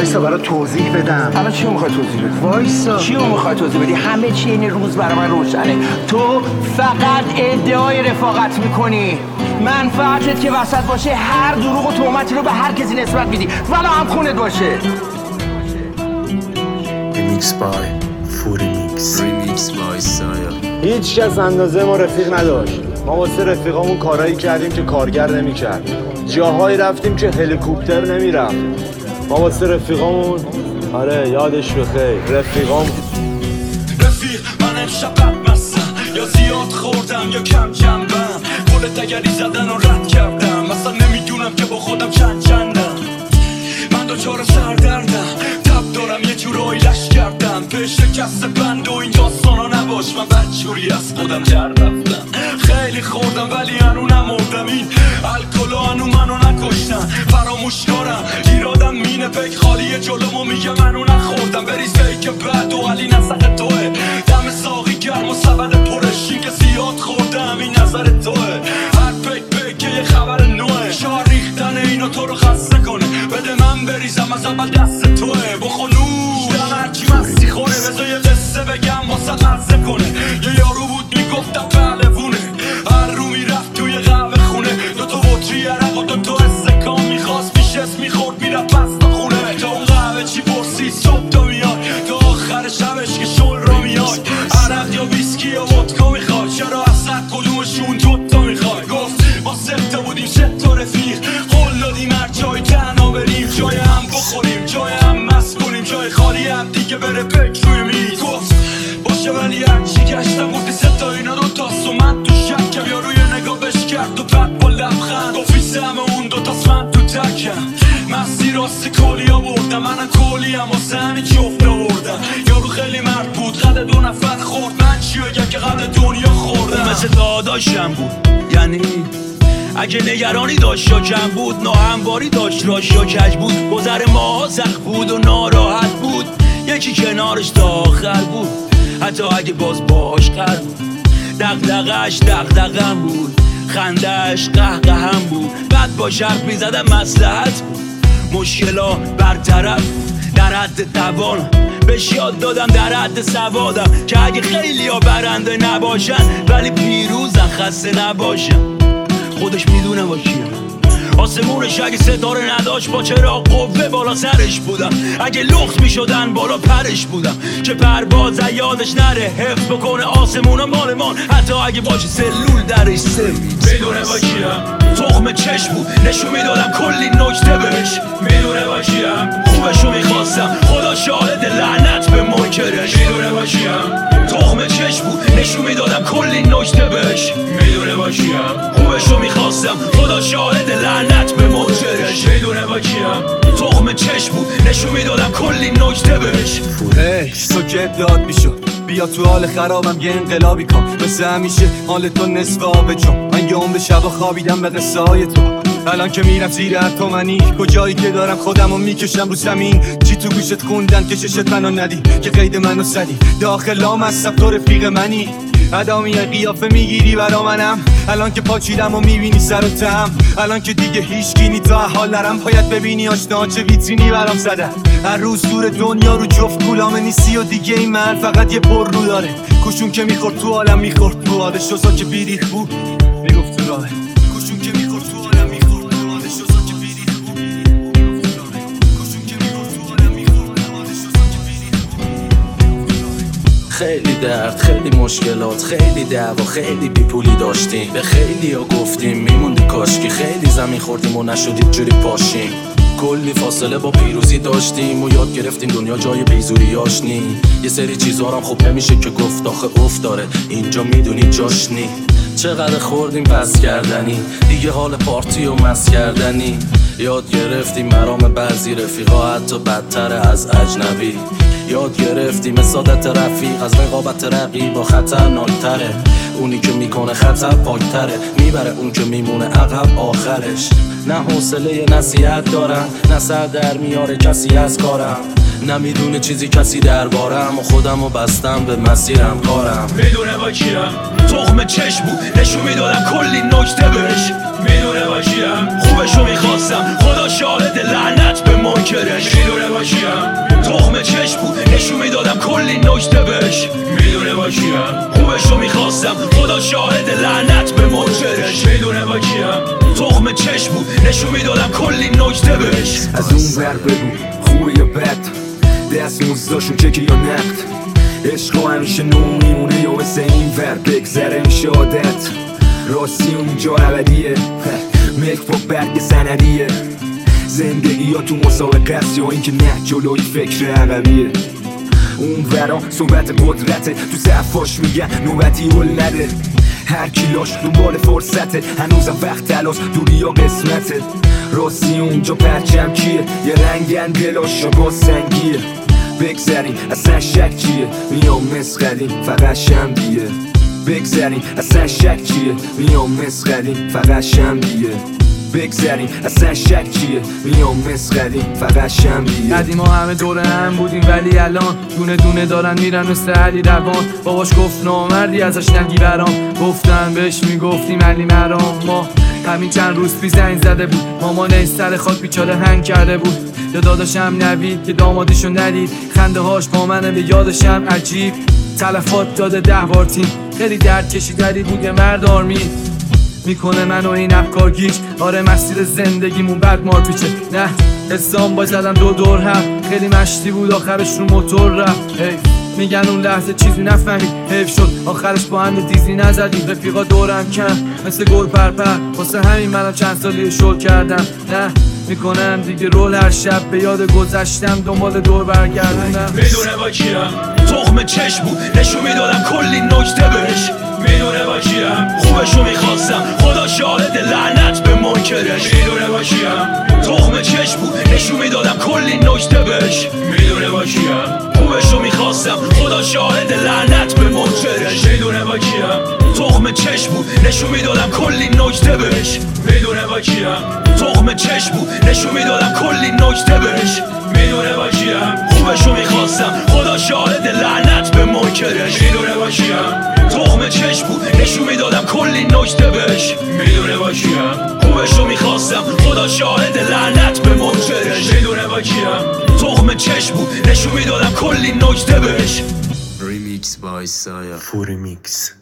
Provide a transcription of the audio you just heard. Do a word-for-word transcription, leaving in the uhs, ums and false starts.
وایسا برای توضیح بدم. الان چی میخوای توضیح بدی؟ وایسا. چی میخوای توضیح بدی؟ همه چی این روز برای من روشنه. تو فقط ادعای رفاقت میکنی، منفعتت که وسط باشه هر دروغ و تهمتی رو به هر کسی نسبت میدی ولا هم خونت باشه. ریمیکس بای فوریمیکس. ریمیکس بای سایا. هیچ کس اندازه ما رفیق نداشت. ما واسه رفیقامون کارایی کردیم که کارگر نمی‌کرد. جاهایی رفتیم که هلیکوپتر نمیرفت. ما واسه رفیقامون آره یادش بخیر رفیقامون. رفیق من امشب بد مستم، یا زیاد خوردم یا کم جنبم. گل دگری زدن و رد کردم، مثلا نمیدونم که با خودم چند چندم. من دوچار سردردم، تب دارم یه جورایی لش کردم. به شکست بند و این داستانا نباش، من بدجوری از خودم در رفتم. خیلی خوردم ولی هنو نمردم، این الکل هنو منو نکشتن. فراموش کنم ایرادم مینه پیک خالیه جلومو میگه منو نخوردم. بریز پیک بعد و علی نسخ توه، دم ساقی گرم و سبد پرشی که زیاد خوردم این نظر توه. هر پیک پیک یه خبر نوه، شار ریختن اینو تو رو خسته کنه. بده من بریزم از اول دست توه. بخونوش دم هرچی مستی خوره، بذار یه قصه بگم واسه مزه کنه. یه یارو بود میگفتم پهلوونه، هر رو میرفت توی قهوه خونه. دو تا بطری عرق و دو تا استکان میخواست، پیش اسم میخورد میرفت پس تا خونه. تا اون قهوه چی پرسی صبح تا میاد، تا آخر شبش که شل را میاد. عرق یا ویسکی یا ودکا میخواد، چرا اصلا کدومشون دوتا میخواد. گفت ما سه تا بودیم سه تا رفیق، قول دادیم هر جای تنها بریم. جای هم بخوریم، جای هم مست کنیم، جای خالی هم دیگه بره پک روی میز. گفت باشه ولی هرچی گشتم گفتی سه تا اینا دو تاست و من تو شکم. یا روی نگاهش کرد و بعد با لبخند گفت فیسه همه اون دو تاست من تو تکم. مستی راستی کلی آوردم، منم کلی هم واسه همین جفت آوردم. یارو خیلی مرد بود، قد دو نفر خورد. من چی بگم که قد دنیا خوردم. مثل داداشم بود، یعنی اگه نگرانی داشت یا کم بود، ناهمواری داشت راش یا کج بود. گذر ماها سخت بود و ناراحت بود، یکی کنارش تا آخر بود. حتی اگه باز باش قرد بود، دقدقش دقدقم بود، خندش قهقهم بود. بعد با شرط میزدم مصلحت بود، مشکلا برطرف در حد توان. بهش یاد دادم در حد سوادم که اگه خیلی ها برنده نباشن ولی پیروزن خسته نباشن. خودش میدونه با کیه، آسمونش اگه ستاره نداشت با چرا قوه بالا سرش بودم. اگه لخت میشدن بالا پرش بودم که پرواز یادش نره، حفظ بکنه آسمون و مالمان. حتی اگه باشه سلول درش سفید. میدونه با کیم، تخم چشم بود نشون میدادم کلی نکته بهش. میدونه با کیم، خوبشو میخواستم خدا شاهد لعنت به منکرش. میدونه با کیم، تخم چشم بود نشون میدادم کلی نکته بهش. میدونه با کیم، خوبشو میخواستم خدا شاهد لعنت به منکرش. میدونه با کیم، تخم چشم بود نشون میدادم کلی نکته بهش. هی سکت داد میشد، بیا تو حال خرابم یه انقلابی کن. مثل همیشه حال تو نصف آب جون. من یه به شب خوابیدم به قصه های تو. الان که میرم زیر اتمنی، کجایی که دارم خودمو میکشم رو زمین. چی تو گوشت خوندن که ششت منو ندی، که قید منو زدی داخلام هستم تو رفیق منی. ادامی قیافه میگیری برا منم، الان که پاچیدم و میبینی سر و تم. الان که دیگه هیچ گینی تا حال نرم، باید ببینی آشنا چه ویترینی برام زدن. هر روز دور دنیا رو جفت گولامه نیستی و دیگه این من فقط یه پر رو داره. کوشون که میخورد تو عالم میخورد تو آده شوزا که بیریخ بود میگفت تو راه. کوشون که میخورد تو عالم میخورد تو آده شوزا که بیریخ بود. کوشون که میخورد تو عالم میخورد تو آده شوزا که بیریخ بود. خیلی درد، خیلی مشکلات، خیلی دعوا، خیلی بیپولی داشتیم. به خیلی ها گفتیم میموندی کاشکی، خیلی زمین خوردیم و نشدید جوری پاشیم. کلی فاصله با پیروزی داشتیم و یاد گرفتیم دنیا جای بیزوریاش نی. یه سری چیزا هم خوب نمیشه که گفت، آخه افت داره اینجا میدونی جاش نی. چقدر خوردیم پس کردنی، دیگه حال پارتی و مس کردنی. یاد گرفتیم مرام بعضی رفیقا حتی بدتر از اجنبی. یاد گرفتیم سعادت رفیق از رقابت رقیبا خطرناکتره. اونی که میکنه خطر پاکتره، میبره اون که میمونه عقب آخرش. نه حوصله نصیحت دارم، نه سر در میاره کسی از کارم. نمیدونه چیزی کسی دربارم و خودم و بستم به مسیرم کارم. میدونه با کیم تخم چشم بود نشون میدادم کلی نکته بهش. میدونه با کیم خوبشو میخواستم خدا شاهد لعنت به منکرش. میدونه با کیم تخم چشم بود نشون میدادم کلی نکته بهش. میدونه با کیم خوبشو میخواستم خدا شاهد لعنت به منکرش. میدونه با کیم تخم چشم بود نشون میدادم کلی نکته بهش. از اون ور بگو خوبه یا بد، دست موزداشون چکی یا نقد. عشق همیشه نو میمونه یا مثل این ور بگذره میشه عادت. راستی اونجا ابدیه ملک با برگ سندیه. زندگی یا تو مسابقه است یا اینکه نه جلوی فکر عقبیه. اون ورا صحبت قدرته تو صفاش میگن نوبتی هل نده. هر کیلاش دنبال فرصته هنوزم وقت تلاس دوری یا قسمته. راستی اونجا پرچم کیه یه رنگن دلاش یا باز سنگیه. بگذریم اصلا شک چیه میام مسخریم فقط شنبیه. بگذریم اصلا شک چیه میام مسخریم فقط شنبیه. بگذریم اصلا شک چیه میام مسخریم فقط شنبیه. قدیما همه دور هم بودیم ولی الان دونه دونه دارن میرن مثل علی روان. باباش گفت نامردی ازش نگی برام. گفتن بهش میگفتیم علی مرام. ما همین چند روز پیش زنگ زده بود مامان سر خاک بیچاره هنگ کرده بود. یا داداشم نوید که دامادیشو ندید خنده هاش با منه به یادشم عجیب. تلفات داده ده بار تیم خیلی درد کشید ولی بود یه مرد آرمی. میکنه منو این افکار گیج. آره مسیر زندگیمون بد مار پیچه. نه حسام با زدم دو دور هم خیلی مشتی بود آخرش رو موتور رفت. میگن اون لحظه چیزی نفهمید حیف شد آخرش با هم دیزی نزدیم. رفیقا دورم کم مثل گل پرپر واسه همین منم چند سالی شل کردم. نه میکنم دیگه رول هر شب به یاد گذشتم دنبال دور برگردونم. میدونه با کیم تخم چشم بود نشون میدادم کلی نکته بهش. میدونه با کیم خوبشو میخواستم خدا شاهد لعنت به منکرش. میدونه با کیم تخم چشم بود نشون میدادم کلی نکته بهش. میدونه با کیم خوبشو میخواستم خدا شاهد لعنت به منکرش. میدونه با کیم تخم چشم بود نشون میدادم کلی نکته بهش. میدونه با کیم تخم چشم بود نشون میدادم کلی نکته بهش. میدونه با کیم خوبشو میخواستم خدا شاهد لعنت به منکرش. میدونه با کیم تخم چشم بود نشون میدادم کلی نکته بهش. میدونه با کیم خوبشو میخواستم خدا شاهد لعنت به منکرش. میدونه با کیم تخم چشم بود نشون میدادم کلی نکته بهش. ریمیکس بای سایا فوریمیکس.